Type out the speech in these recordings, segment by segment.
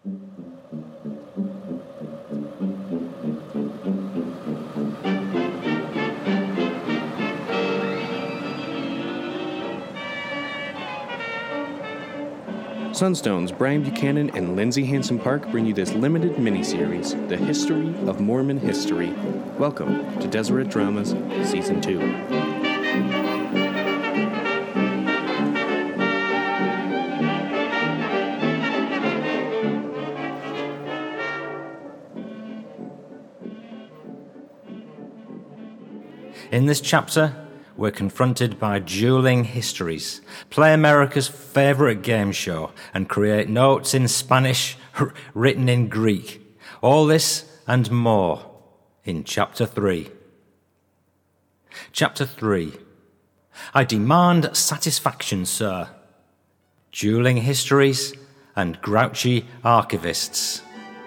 Sunstone's Brian Buchanan and Lindsay Hansen Park bring you this limited miniseries, The History of Mormon History. Welcome to Deseret Dramas, Season 2. In this chapter, we're confronted by dueling histories, play America's favorite game show, and create notes in Spanish written in Greek. All this and more in Chapter 3. Chapter 3. I demand satisfaction, sir. Dueling histories and grouchy archivists.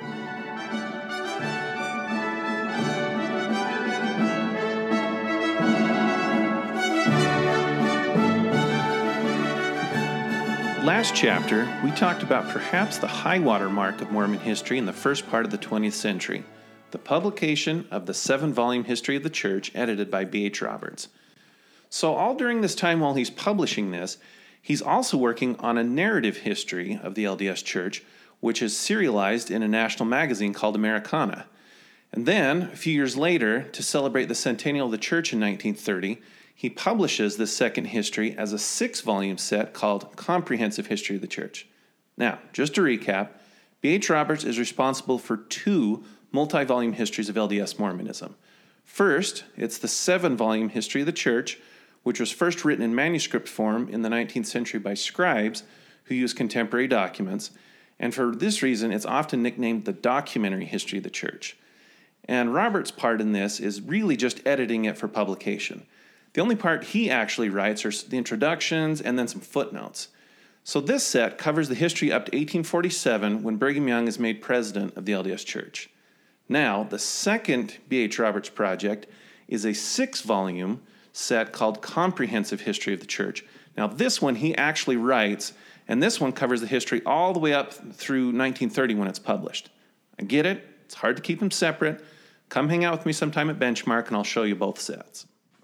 Last chapter, we talked about perhaps the high-water mark of Mormon history in the first part of the 20th century, the publication of the 7-volume History of the Church edited by B.H. Roberts. So all during this time while he's publishing this, he's also working on a narrative history of the LDS Church, which is serialized in a national magazine called Americana. And then, a few years later, to celebrate the centennial of the Church in 1930, he publishes this second history as a 6-volume set called Comprehensive History of the Church. Now, just to recap, B.H. Roberts is responsible for 2 multi-volume histories of LDS Mormonism. First, it's the 7-volume History of the Church, which was first written in manuscript form in the 19th century by scribes who used contemporary documents, and for this reason, it's often nicknamed the Documentary History of the Church. And Roberts' part in this is really just editing it for publication. The only part he actually writes are the introductions and then some footnotes. So this set covers the history up to 1847 when Brigham Young is made president of the LDS Church. Now, the second B.H. Roberts project is a 6-volume set called Comprehensive History of the Church. Now, this one he actually writes, and this one covers the history all the way up through 1930 when it's published. I get it. It's hard to keep them separate. Come hang out with me sometime at Benchmark, and I'll show you both sets.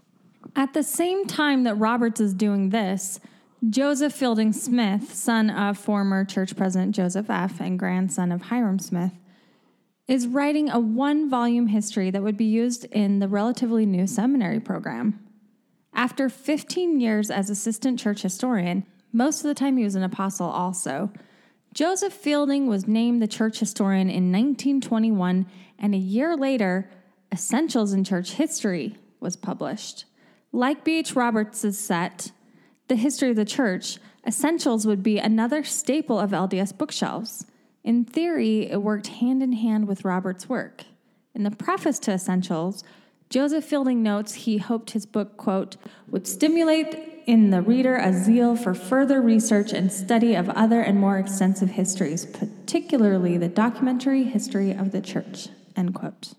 At the same time that Roberts is doing this, Joseph Fielding Smith, son of former church president Joseph F. and grandson of Hiram Smith, is writing a 1-volume history that would be used in the relatively new seminary program. After 15 years as assistant church historian, most of the time he was an apostle also, Joseph Fielding was named the church historian in 1921, and a year later, Essentials in Church History was published. Like B.H. Roberts' set, The History of the Church, Essentials would be another staple of LDS bookshelves. In theory, it worked hand in hand with Roberts' work. In the preface to Essentials, Joseph Fielding notes he hoped his book, quote, would stimulate in the reader a zeal for further research and study of other and more extensive histories, particularly the documentary history of the church, end quote.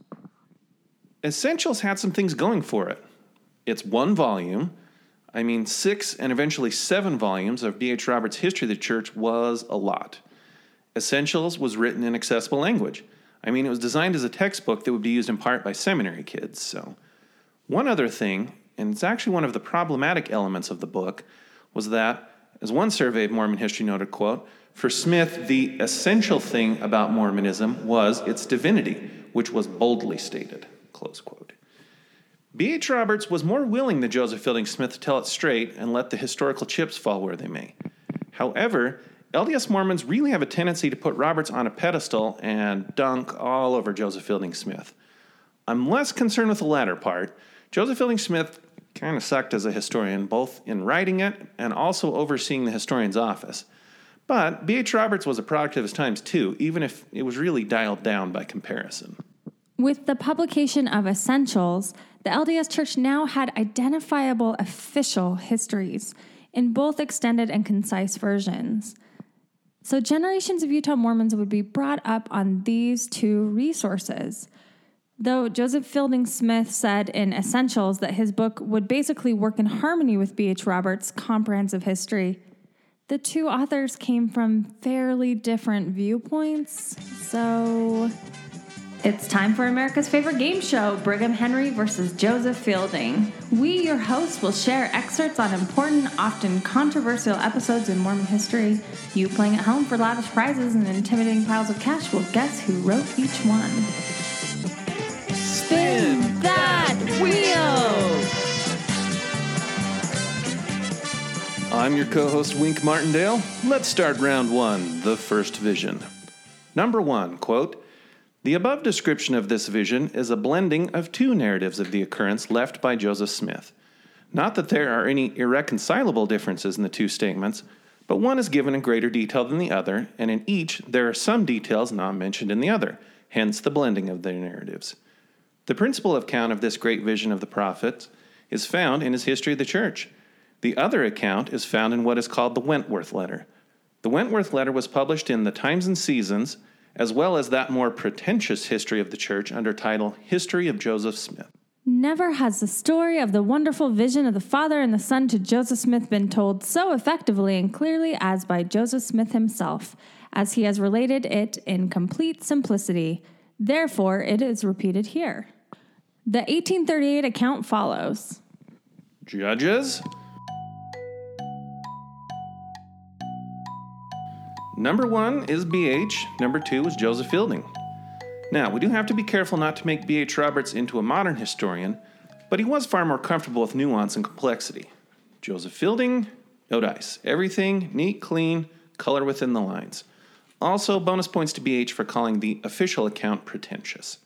Essentials had some things going for it. It's 1 volume. 6 and eventually 7 volumes of B.H. Roberts' History of the Church was a lot. Essentials was written in accessible language. It was designed as a textbook that would be used in part by seminary kids. So, one other thing, and it's actually one of the problematic elements of the book, was that, as one survey of Mormon history noted, quote, for Smith, the essential thing about Mormonism was its divinity, which was boldly stated, close quote. B.H. Roberts was more willing than Joseph Fielding Smith to tell it straight and let the historical chips fall where they may. However, LDS Mormons really have a tendency to put Roberts on a pedestal and dunk all over Joseph Fielding Smith. I'm less concerned with the latter part. Joseph Fielding Smith kind of sucked as a historian, both in writing it and also overseeing the historian's office. But B.H. Roberts was a product of his times too, even if it was really dialed down by comparison. With the publication of Essentials, the LDS Church now had identifiable official histories in both extended and concise versions. So generations of Utah Mormons would be brought up on these 2 resources. Though Joseph Fielding Smith said in Essentials that his book would basically work in harmony with B.H. Roberts' comprehensive history, the two authors came from fairly different viewpoints, so it's time for America's favorite game show, Brigham Henry versus Joseph Fielding. We, your hosts, will share excerpts on important, often controversial episodes in Mormon history. You playing at home for lavish prizes and intimidating piles of cash will guess who wrote each one. Spin that wheel! I'm your co-host, Wink Martindale. Let's start round one, the first vision. Number one, quote, "The above description of this vision is a blending of two narratives of the occurrence left by Joseph Smith. Not that there are any irreconcilable differences in the two statements, but one is given in greater detail than the other, and in each there are some details not mentioned in the other, hence the blending of their narratives. The principal account of this great vision of the prophet is found in his History of the Church. The other account is found in what is called the Wentworth Letter. The Wentworth Letter was published in the Times and Seasons, as well as that more pretentious history of the church under title History of Joseph Smith." Never has the story of the wonderful vision of the Father and the Son to Joseph Smith been told so effectively and clearly as by Joseph Smith himself, as he has related it in complete simplicity. Therefore, it is repeated here. The 1838 account follows. Judges. Number one is B.H., number two is Joseph Fielding. Now, we do have to be careful not to make B.H. Roberts into a modern historian, but he was far more comfortable with nuance and complexity. Joseph Fielding, no dice. Everything neat, clean, color within the lines. Also, bonus points to B.H. for calling the official account pretentious.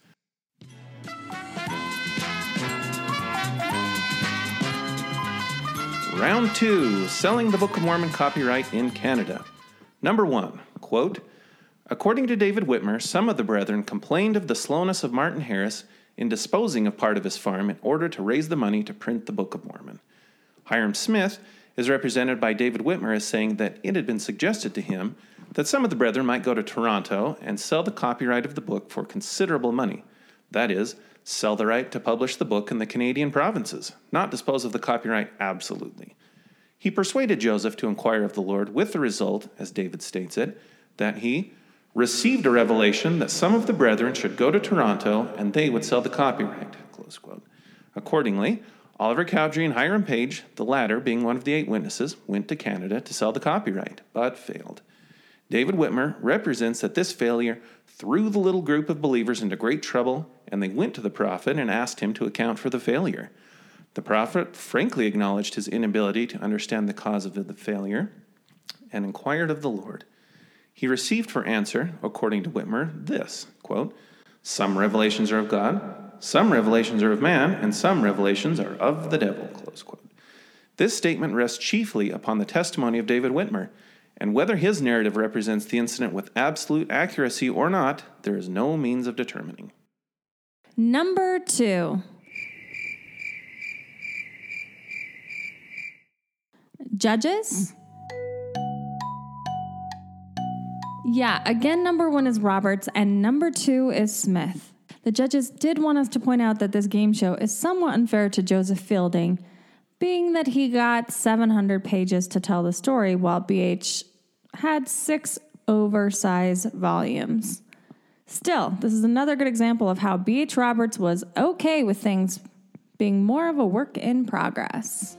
Round two, selling the Book of Mormon copyright in Canada. Number one, quote, "According to David Whitmer, some of the brethren complained of the slowness of Martin Harris in disposing of part of his farm in order to raise the money to print the Book of Mormon. Hyrum Smith is represented by David Whitmer as saying that it had been suggested to him that some of the brethren might go to Toronto and sell the copyright of the book for considerable money. That is, sell the right to publish the book in the Canadian provinces, not dispose of the copyright absolutely. He persuaded Joseph to inquire of the Lord with the result, as David states it, that he received a revelation that some of the brethren should go to Toronto and they would sell the copyright." Close quote. Accordingly, Oliver Cowdery and Hiram Page, the latter being one of the 8 witnesses, went to Canada to sell the copyright, but failed. David Whitmer represents that this failure threw the little group of believers into great trouble, and they went to the prophet and asked him to account for the failure. The prophet frankly acknowledged his inability to understand the cause of the failure and inquired of the Lord. He received for answer, according to Whitmer, this, quote, "Some revelations are of God, some revelations are of man, and some revelations are of the devil," close quote. This statement rests chiefly upon the testimony of David Whitmer, and whether his narrative represents the incident with absolute accuracy or not, there is no means of determining. Number two. Judges? Yeah, again, number one is Roberts, and number two is Smith. The judges did want us to point out that this game show is somewhat unfair to Joseph Fielding, being that he got 700 pages to tell the story, while BH had 6 oversized volumes. Still, this is another good example of how B.H. Roberts was okay with things being more of a work in progress.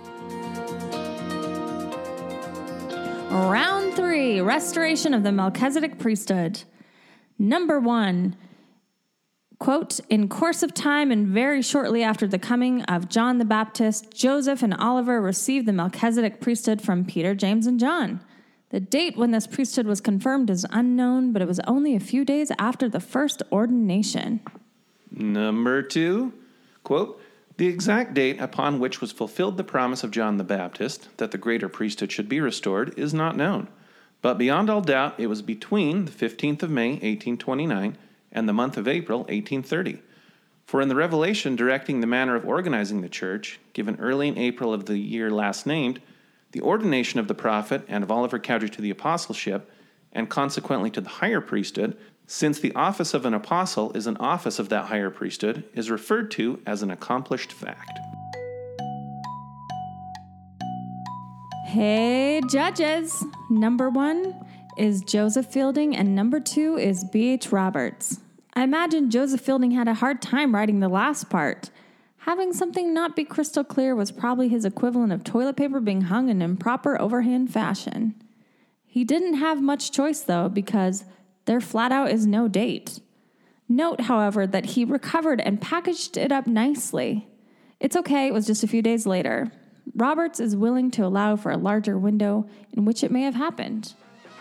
Round 3, restoration of the Melchizedek priesthood. Number 1, quote, "In course of time and very shortly after the coming of John the Baptist, Joseph and Oliver received the Melchizedek priesthood from Peter, James, and John. The date when this priesthood was confirmed is unknown, but it was only a few days after the first ordination." Number 2, quote, "The exact date upon which was fulfilled the promise of John the Baptist that the greater priesthood should be restored is not known, but beyond all doubt it was between the 15th of May, 1829, and the month of April, 1830. For in the revelation directing the manner of organizing the church, given early in April of the year last named, the ordination of the prophet and of Oliver Cowdery to the apostleship, and consequently to the higher priesthood, since the office of an apostle is an office of that higher priesthood, is referred to as an accomplished fact." Okay, judges. Number 1 is Joseph Fielding, and number 2 is B.H. Roberts. I imagine Joseph Fielding had a hard time writing the last part. Having something not be crystal clear was probably his equivalent of toilet paper being hung in improper overhand fashion. He didn't have much choice, though, because there flat out is no date. Note, however, that he recovered and packaged it up nicely. It's okay, it was just a few days later. Roberts is willing to allow for a larger window in which it may have happened.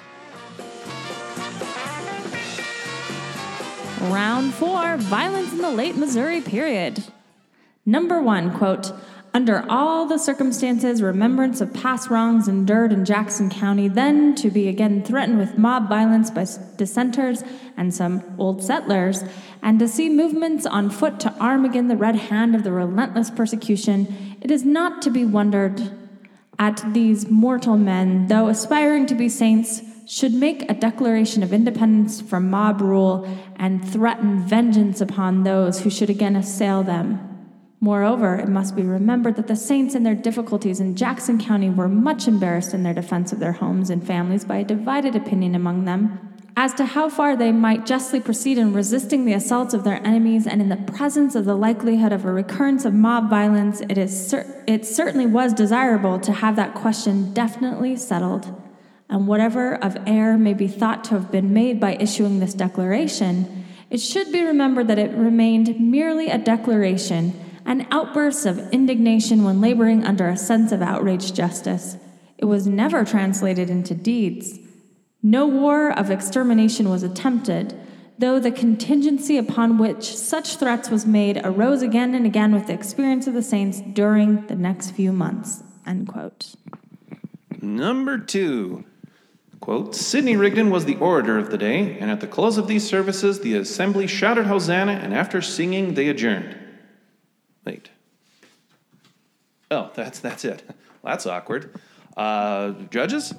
Round 4, violence in the late Missouri period. Number 1, quote, under all the circumstances, remembrance of past wrongs endured in Jackson County, then to be again threatened with mob violence by dissenters and some old settlers, and to see movements on foot to arm again the red hand of the relentless persecution, it is not to be wondered at these mortal men, though aspiring to be saints, should make a declaration of independence from mob rule and threaten vengeance upon those who should again assail them. Moreover, it must be remembered that the saints in their difficulties in Jackson County were much embarrassed in their defense of their homes and families by a divided opinion among them as to how far they might justly proceed in resisting the assaults of their enemies, and in the presence of the likelihood of a recurrence of mob violence, it certainly was desirable to have that question definitely settled. And whatever of error may be thought to have been made by issuing this declaration, it should be remembered that it remained merely a declaration, an outburst of indignation when laboring under a sense of outraged justice. It was never translated into deeds. No war of extermination was attempted, though the contingency upon which such threats was made arose again and again with the experience of the saints during the next few months. End quote. Number 2. Quote, Sidney Rigdon was the orator of the day, and at the close of these services, the assembly shouted Hosanna, and after singing, they adjourned. Wait. Oh, that's it. Well, that's awkward. Judges?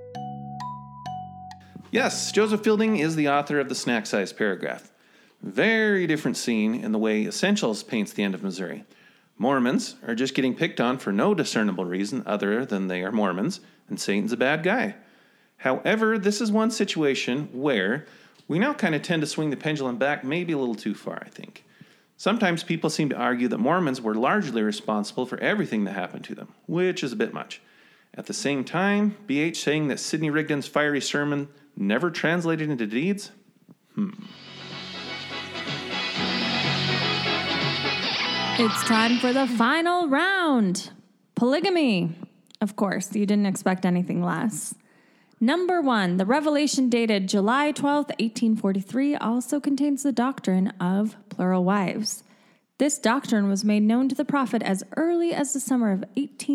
Yes, Joseph Fielding is the author of the snack-sized paragraph. Very different scene in the way Essentials paints the end of Missouri. Mormons are just getting picked on for no discernible reason other than they are Mormons, and Satan's a bad guy. However, this is one situation where we now kind of tend to swing the pendulum back maybe a little too far, I think. Sometimes people seem to argue that Mormons were largely responsible for everything that happened to them, which is a bit much. At the same time, B.H. saying that Sidney Rigdon's fiery sermon never translated into deeds? It's time for the final round. Polygamy. Of course, you didn't expect anything less. Number 1, the revelation dated July 12th, 1843 also contains the doctrine of plural wives. This doctrine was made known to the prophet as early as the summer of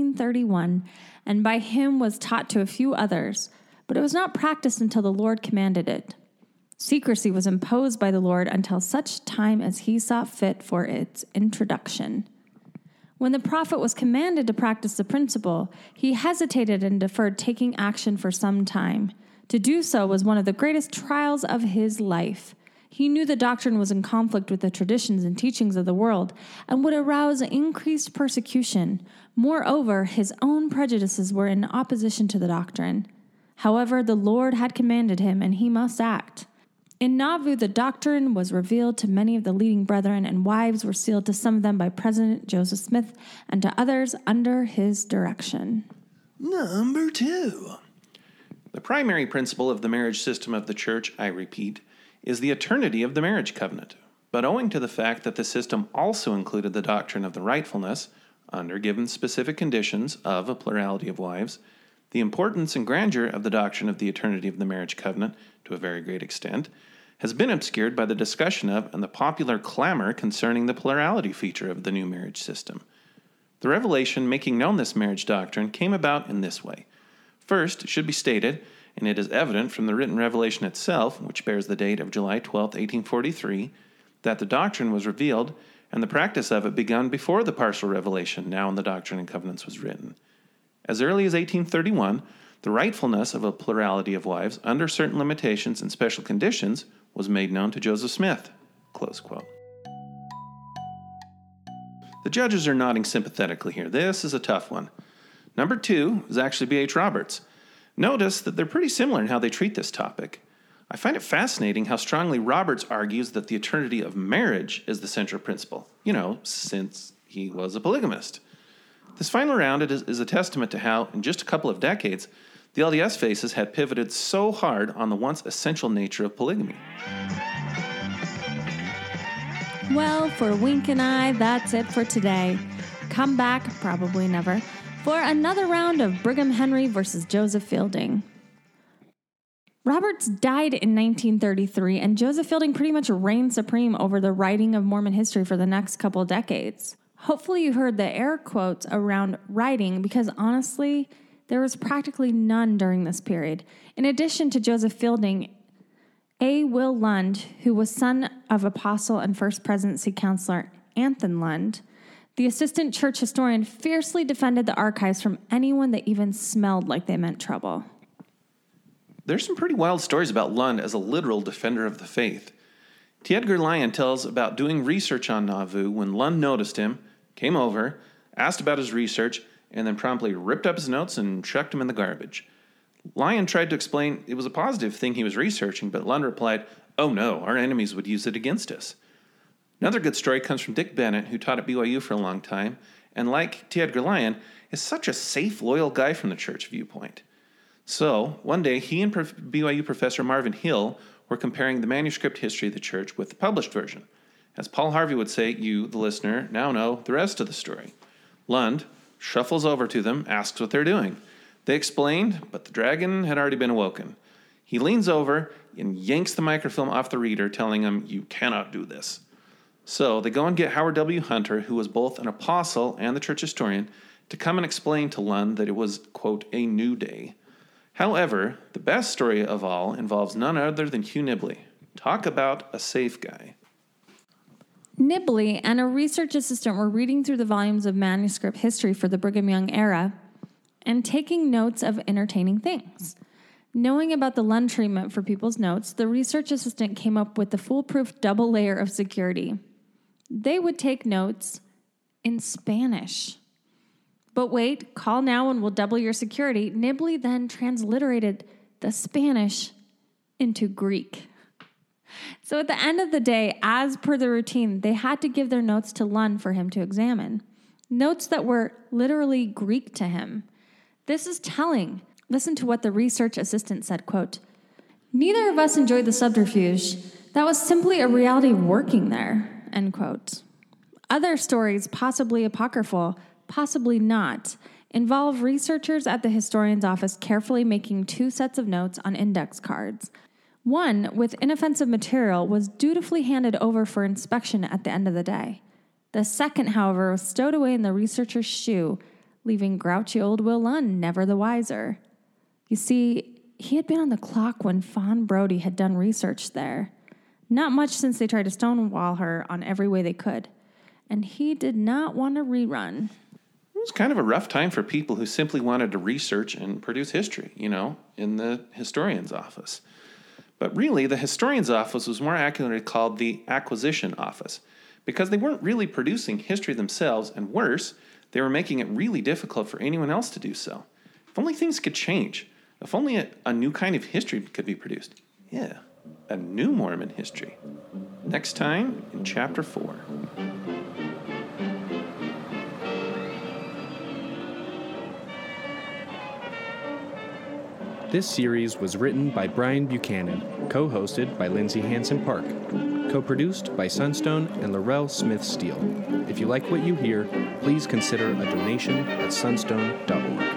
1831, and by him was taught to a few others, but it was not practiced until the Lord commanded it. Secrecy was imposed by the Lord until such time as he saw fit for its introduction. When the prophet was commanded to practice the principle, he hesitated and deferred taking action for some time. To do so was one of the greatest trials of his life. He knew the doctrine was in conflict with the traditions and teachings of the world and would arouse increased persecution. Moreover, his own prejudices were in opposition to the doctrine. However, the Lord had commanded him, and he must act. In Nauvoo, the doctrine was revealed to many of the leading brethren, and wives were sealed to some of them by President Joseph Smith and to others under his direction. Number 2. The primary principle of the marriage system of the church, I repeat, is the eternity of the marriage covenant. But owing to the fact that the system also included the doctrine of the rightfulness, under given specific conditions, of a plurality of wives, the importance and grandeur of the doctrine of the eternity of the marriage covenant, to a very great extent, has been obscured by the discussion of and the popular clamor concerning the plurality feature of the new marriage system. The revelation making known this marriage doctrine came about in this way. First, it should be stated, and it is evident from the written revelation itself, which bears the date of July 12, 1843, that the doctrine was revealed and the practice of it begun before the partial revelation now in the Doctrine and Covenants was written. As early as 1831, the rightfulness of a plurality of wives under certain limitations and special conditions was made known to Joseph Smith. Close quote. The judges are nodding sympathetically here. This is a tough one. Number 2 is actually B.H. Roberts. Notice that they're pretty similar in how they treat this topic. I find it fascinating how strongly Roberts argues that the eternity of marriage is the central principle, since he was a polygamist. This final round is a testament to how, in just a couple of decades, the LDS faces had pivoted so hard on the once essential nature of polygamy. Well, for Wink and I, that's it for today. Come back, probably never, for another round of Brigham Henry versus Joseph Fielding. Roberts died in 1933, and Joseph Fielding pretty much reigned supreme over the writing of Mormon history for the next couple decades. Hopefully you heard the air quotes around writing, because honestly, there was practically none during this period. In addition to Joseph Fielding, A. Will Lund, who was son of apostle and first presidency counselor Anthony Lund, the assistant church historian, fiercely defended the archives from anyone that even smelled like they meant trouble. There's some pretty wild stories about Lund as a literal defender of the faith. T. Edgar Lyon tells about doing research on Nauvoo when Lund noticed him, came over, asked about his research, and then promptly ripped up his notes and chucked them in the garbage. Lyon tried to explain it was a positive thing he was researching, but Lund replied, "Oh no, our enemies would use it against us." Another good story comes from Dick Bennett, who taught at BYU for a long time, and like T. Edgar Lyon, is such a safe, loyal guy from the church viewpoint. So, one day, he and BYU professor Marvin Hill were comparing the manuscript history of the church with the published version. As Paul Harvey would say, you, the listener, now know the rest of the story. Lund shuffles over to them, asks what they're doing. They explained, but the dragon had already been awoken. He leans over and yanks the microfilm off the reader, telling him, "You cannot do this." So they go and get Howard W. Hunter, who was both an apostle and the church historian, to come and explain to Lund that it was, quote, a new day. However, the best story of all involves none other than Hugh Nibley. Talk about a safe guy. Nibley and a research assistant were reading through the volumes of manuscript history for the Brigham Young era and taking notes of entertaining things. Knowing about the Lund treatment for people's notes, the research assistant came up with the foolproof double layer of security. They would take notes in Spanish. But wait, call now and we'll double your security. Nibley then transliterated the Spanish into Greek. So at the end of the day, as per the routine, they had to give their notes to Lund for him to examine. Notes that were literally Greek to him. This is telling. Listen to what the research assistant said, quote, "Neither of us enjoyed the subterfuge. That was simply a reality of working there," end quote. Other stories, possibly apocryphal, possibly not, involve researchers at the historian's office carefully making 2 sets of notes on index cards. One, with inoffensive material, was dutifully handed over for inspection at the end of the day. The second, however, was stowed away in the researcher's shoe, leaving grouchy old Will Lund never the wiser. You see, he had been on the clock when Fawn Brodie had done research there. Not much since they tried to stonewall her on every way they could. And he did not want a rerun. It was kind of a rough time for people who simply wanted to research and produce history, in the historian's office. But really, the historian's office was more accurately called the acquisition office, because they weren't really producing history themselves, and worse, they were making it really difficult for anyone else to do so. If only things could change. If only a new kind of history could be produced. Yeah, a new Mormon history. Next time in Chapter 4. This series was written by Brian Buchanan, co-hosted by Lindsay Hansen Park, co-produced by Sunstone and Laurel Smith Steele. If you like what you hear, please consider a donation at sunstone.org.